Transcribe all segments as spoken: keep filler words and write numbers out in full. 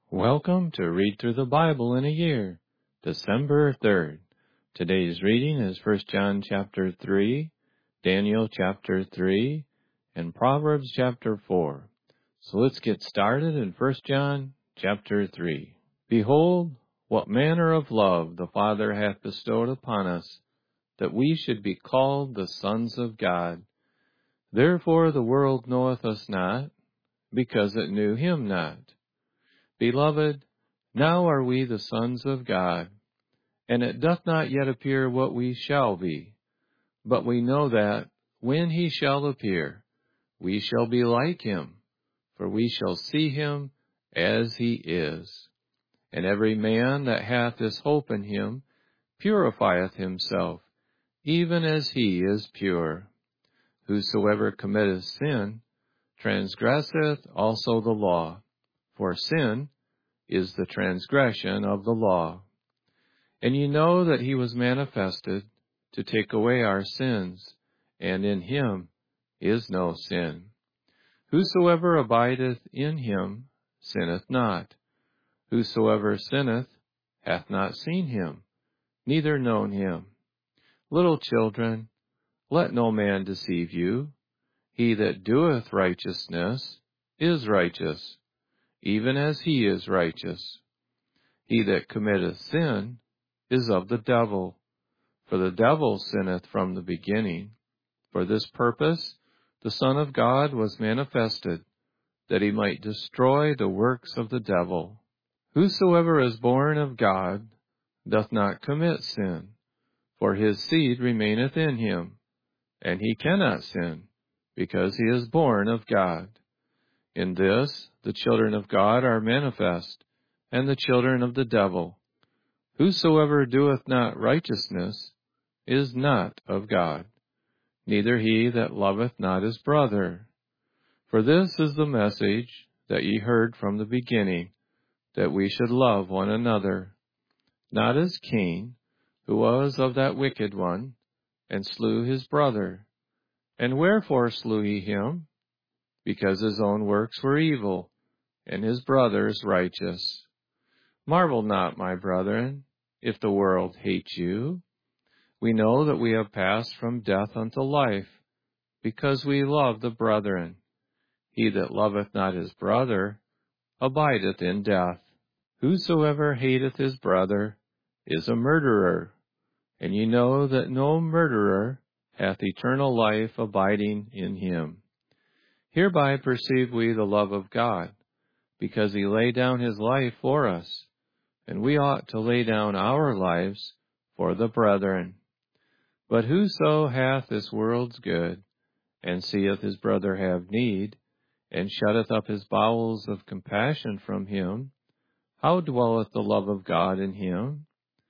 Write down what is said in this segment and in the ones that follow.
Welcome to Read Through the Bible in a Year, December third. Today's reading is First John chapter three, Daniel chapter three, and Proverbs chapter four. So let's get started in First John chapter three. Behold, what manner of love the Father hath bestowed upon us, that we should be called the sons of God. Therefore the world knoweth us not, because it knew him not. Beloved, now are we the sons of God, and it doth not yet appear what we shall be. But we know that, when he shall appear, we shall be like him, for we shall see him as he is. And every man that hath this hope in him purifieth himself, even as he is pure. Whosoever committeth sin transgresseth also the law, for sin is the transgression of the law. And ye know that he was manifested to take away our sins, and in him is no sin. Whosoever abideth in him sinneth not. Whosoever sinneth hath not seen him, neither known him. Little children, let no man deceive you. He that doeth righteousness is righteous, even as he is righteous. He that committeth sin is of the devil, for the devil sinneth from the beginning. For this purpose the Son of God was manifested, that he might destroy the works of the devil. Whosoever is born of God doth not commit sin, for his seed remaineth in him, and he cannot sin, because he is born of God. In this the children of God are manifest, and the children of the devil. Whosoever doeth not righteousness is not of God, neither he that loveth not his brother. For this is the message that ye heard from the beginning, that we should love one another, not as Cain, who was of that wicked one, and slew his brother. And wherefore slew he him? Because his own works were evil, and his brother's righteous. Marvel not, my brethren, if the world hate you. We know that we have passed from death unto life, because we love the brethren. He that loveth not his brother abideth in death. Whosoever hateth his brother is a murderer, and ye know that no murderer hath eternal life abiding in him. Hereby perceive we the love of God, because he laid down his life for us, and we ought to lay down our lives for the brethren. But whoso hath this world's good, and seeth his brother have need, and shutteth up his bowels of compassion from him, how dwelleth the love of God in him?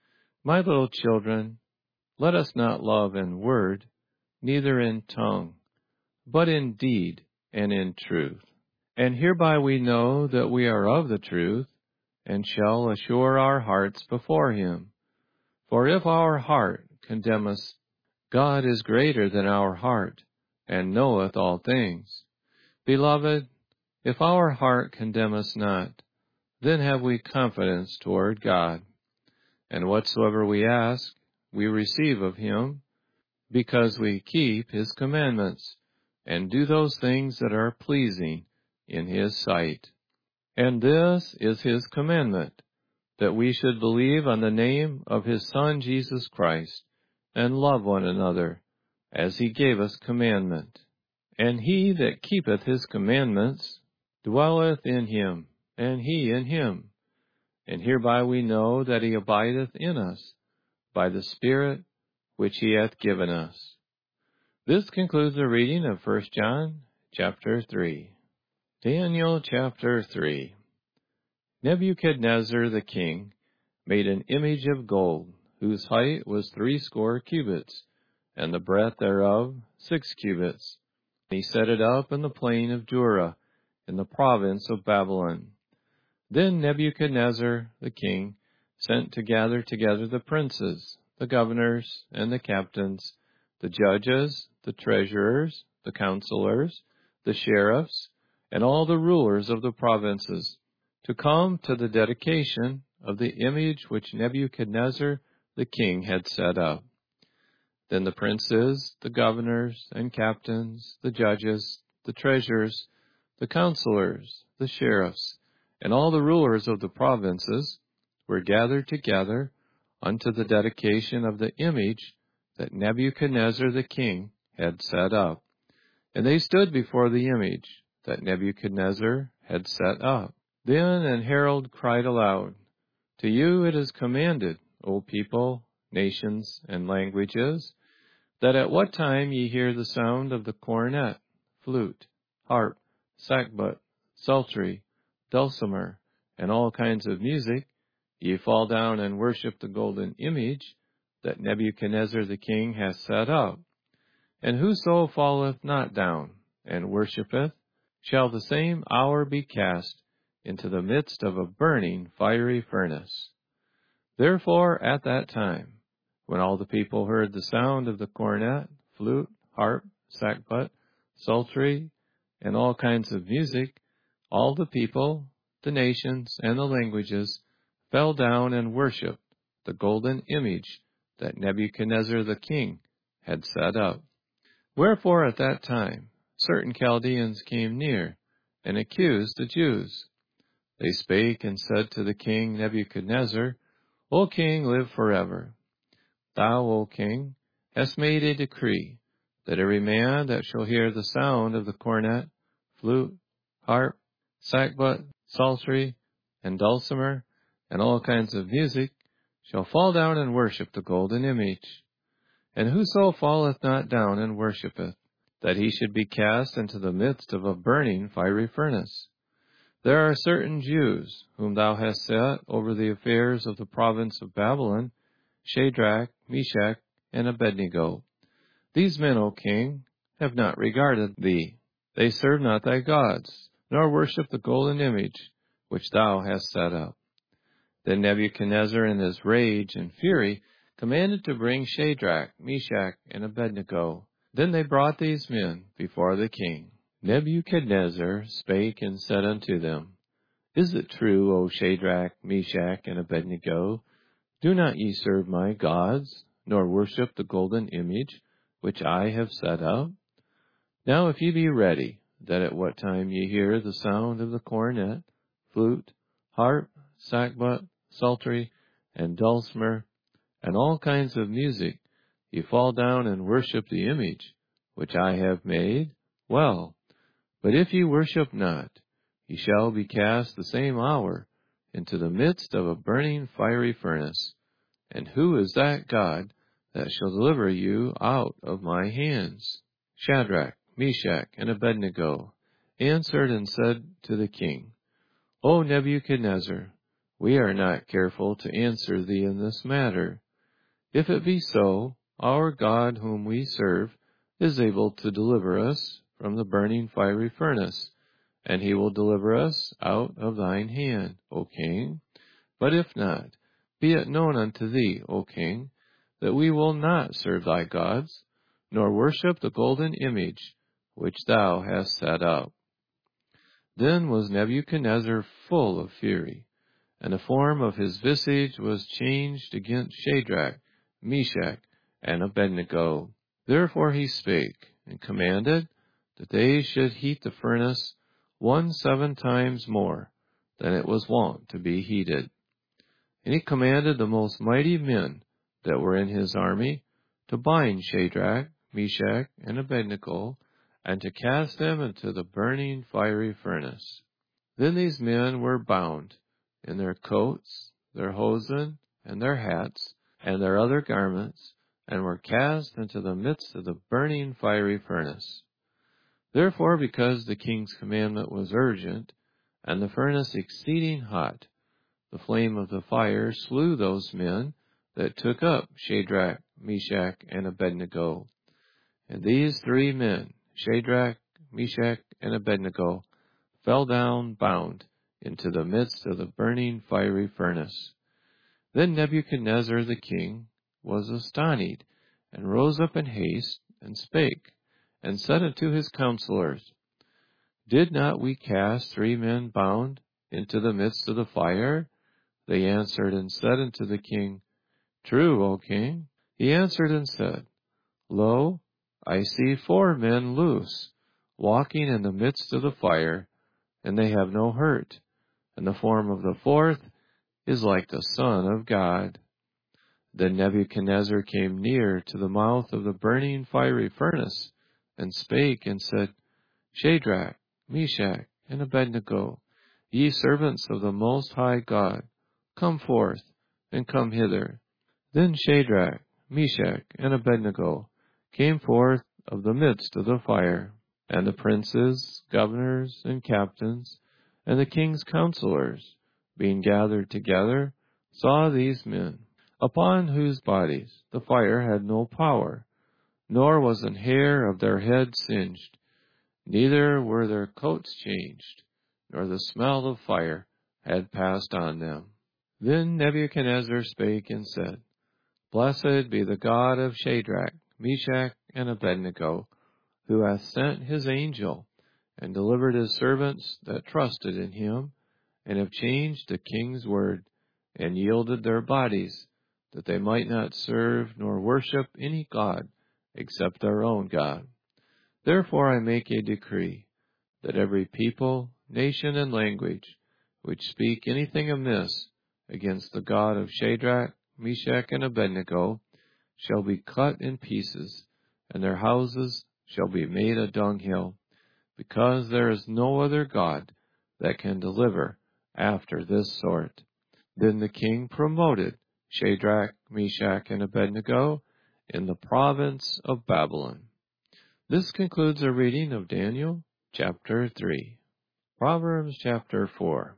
My little children, let us not love in word, neither in tongue, but in deed and in truth. And hereby we know that we are of the truth, and shall assure our hearts before him. For if our heart condemn us, God is greater than our heart, and knoweth all things. Beloved, if our heart condemn us not, then have we confidence toward God. And whatsoever we ask, we receive of him, because we keep his commandments, and do those things that are pleasing in his sight. And this is his commandment, that we should believe on the name of his Son Jesus Christ, and love one another, as he gave us commandment. And he that keepeth his commandments dwelleth in him, and he in him. And hereby we know that he abideth in us, by the Spirit which he hath given us. This concludes the reading of First John chapter three. Daniel chapter three. Nebuchadnezzar the king made an image of gold, whose height was threescore cubits, and the breadth thereof six cubits. He set it up in the plain of Dura, in the province of Babylon. Then Nebuchadnezzar the king sent to gather together the princes, the governors, and the captains, the judges, the treasurers, the counselors, the sheriffs, and all the rulers of the provinces, to come to the dedication of the image which Nebuchadnezzar the king had set up. Then the princes, the governors and captains, the judges, the treasurers, the counselors, the sheriffs, and all the rulers of the provinces were gathered together unto the dedication of the image that Nebuchadnezzar the king had set up. And they stood before the image that Nebuchadnezzar had set up. Then an herald cried aloud, To you it is commanded, O people, nations, and languages, that at what time ye hear the sound of the cornet, flute, harp, sackbut, psaltery, dulcimer, and all kinds of music, ye fall down and worship the golden image that Nebuchadnezzar the king hath set up. And whoso falleth not down and worshipeth, shall the same hour be cast into the midst of a burning fiery furnace. Therefore at that time, when all the people heard the sound of the cornet, flute, harp, sackbut, psaltery, and all kinds of music, all the people, the nations, and the languages fell down and worshipped the golden image that Nebuchadnezzar the king had set up. Wherefore at that time certain Chaldeans came near, and accused the Jews. They spake and said to the king Nebuchadnezzar, O king, live forever. Thou, O king, hast made a decree, that every man that shall hear the sound of the cornet, flute, harp, sackbut, psaltery, and dulcimer, and all kinds of music, shall fall down and worship the golden image. And whoso falleth not down and worshipeth, that he should be cast into the midst of a burning fiery furnace. There are certain Jews, whom thou hast set over the affairs of the province of Babylon, Shadrach, Meshach, and Abednego. These men, O king, have not regarded thee. They serve not thy gods, nor worship the golden image which thou hast set up. Then Nebuchadnezzar, in his rage and fury, commanded to bring Shadrach, Meshach, and Abednego. Then they brought these men before the king. Nebuchadnezzar spake and said unto them, Is it true, O Shadrach, Meshach, and Abednego? Do not ye serve my gods, nor worship the golden image which I have set up? Now if ye be ready, that at what time ye hear the sound of the cornet, flute, harp, sackbut, psaltery, and dulcimer, and all kinds of music, ye fall down and worship the image which I have made, well. But if ye worship not, ye shall be cast the same hour into the midst of a burning fiery furnace. And who is that God that shall deliver you out of my hands? Shadrach, Meshach, and Abednego answered and said to the king, O Nebuchadnezzar, we are not careful to answer thee in this matter. If it be so, our God whom we serve is able to deliver us from the burning fiery furnace, and he will deliver us out of thine hand, O king. But if not, be it known unto thee, O king, that we will not serve thy gods, nor worship the golden image which thou hast set up. Then was Nebuchadnezzar full of fury, and the form of his visage was changed against Shadrach, Meshach, and Abednego. Therefore he spake, and commanded that they should heat the furnace one seven times more than it was wont to be heated. And he commanded the most mighty men that were in his army to bind Shadrach, Meshach, and Abednego, and to cast them into the burning fiery furnace. Then these men were bound in their coats, their hosen, and their hats, and their other garments, and were cast into the midst of the burning fiery furnace. Therefore, because the king's commandment was urgent, and the furnace exceeding hot, the flame of the fire slew those men that took up Shadrach, Meshach, and Abednego. And these three men, Shadrach, Meshach, and Abednego, fell down bound into the midst of the burning fiery furnace. Then Nebuchadnezzar the king was astonied, and rose up in haste, and spake, and said unto his counselors, Did not we cast three men bound into the midst of the fire? They answered and said unto the king, True, O king. He answered and said, Lo, I see four men loose, walking in the midst of the fire, and they have no hurt, and the form of the fourth is like the Son of God. Then Nebuchadnezzar came near to the mouth of the burning fiery furnace, and spake and said, Shadrach, Meshach, and Abednego, ye servants of the Most High God, come forth, and come hither. Then Shadrach, Meshach, and Abednego came forth of the midst of the fire, and the princes, governors, and captains, and the king's counselors, being gathered together, saw these men, upon whose bodies the fire had no power, nor was an hair of their head singed, neither were their coats changed, nor the smell of fire had passed on them. Then Nebuchadnezzar spake and said, Blessed be the God of Shadrach, Meshach, and Abednego, who hath sent his angel, and delivered his servants that trusted in him, and have changed the king's word, and yielded their bodies, that they might not serve nor worship any god except their own God. Therefore I make a decree, that every people, nation, and language, which speak anything amiss against the God of Shadrach, Meshach, and Abednego, shall be cut in pieces, and their houses shall be made a dunghill, because there is no other God that can deliver after this sort. Then the king promoted Shadrach, Meshach, and Abednego in the province of Babylon. This concludes a reading of Daniel chapter three. Proverbs chapter four.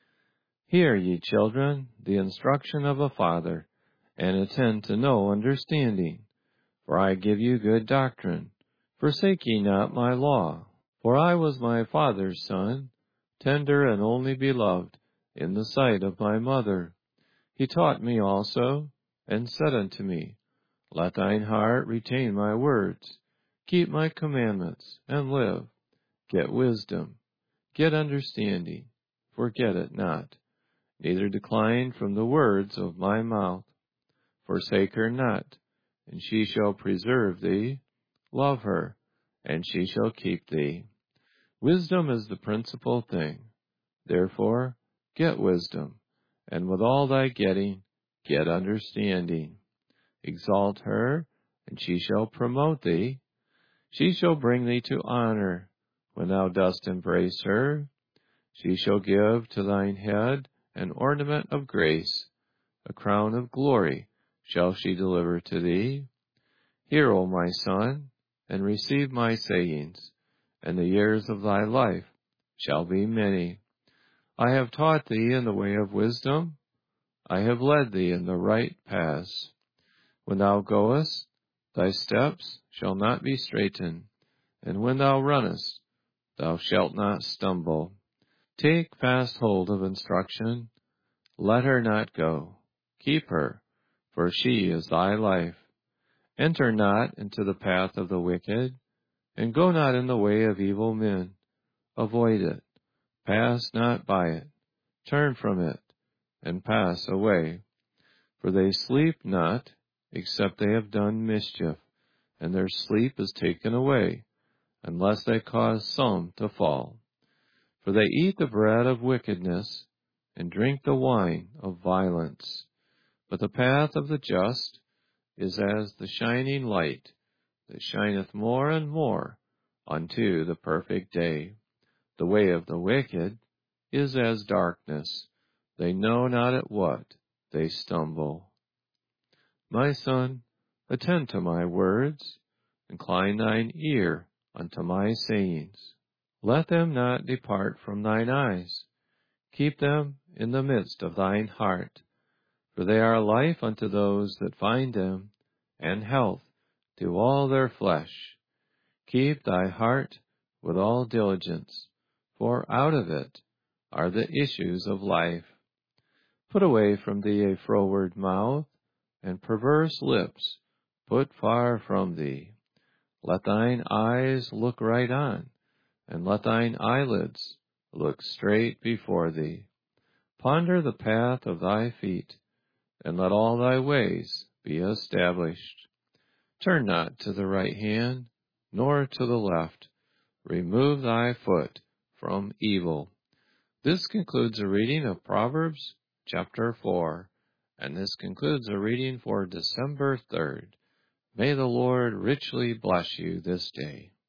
Hear, ye children, the instruction of a father, and attend to know understanding. For I give you good doctrine. Forsake ye not my law. For I was my father's son, tender and only beloved in the sight of my mother. He taught me also, and said unto me, Let thine heart retain my words. Keep my commandments, and live. Get wisdom. Get understanding. Forget it not. Neither decline from the words of my mouth. Forsake her not, and she shall preserve thee. Love her, and she shall keep thee. Wisdom is the principal thing. Therefore, get wisdom, and with all thy getting, get understanding. Exalt her, and she shall promote thee. She shall bring thee to honor when thou dost embrace her. She shall give to thine head an ornament of grace. A crown of glory shall she deliver to thee. Hear, O my son, and receive my sayings, and the years of thy life shall be many. I have taught thee in the way of wisdom. I have led thee in the right paths. When thou goest, thy steps shall not be straitened, and when thou runnest, thou shalt not stumble. Take fast hold of instruction. Let her not go. Keep her, for she is thy life. Enter not into the path of the wicked, and go not in the way of evil men. Avoid it. Pass not by it. Turn from it, and pass away. For they sleep not, except they have done mischief, and their sleep is taken away, unless they cause some to fall. For they eat the bread of wickedness, and drink the wine of violence. But the path of the just is as the shining light, that shineth more and more unto the perfect day. The way of the wicked is as darkness. They know not at what they stumble. My son, attend to my words. Incline thine ear unto my sayings. Let them not depart from thine eyes. Keep them in the midst of thine heart. For they are life unto those that find them, and health to all their flesh. Keep thy heart with all diligence, for out of it are the issues of life. Put away from thee a froward mouth, and perverse lips put far from thee. Let thine eyes look right on, and let thine eyelids Look straight before thee. Ponder the path of thy feet, and let all thy ways be established. Turn not to the right hand, nor to the left. Remove thy foot from evil. This concludes the reading of Proverbs chapter four, and this concludes the reading for December third. May the Lord richly bless you this day.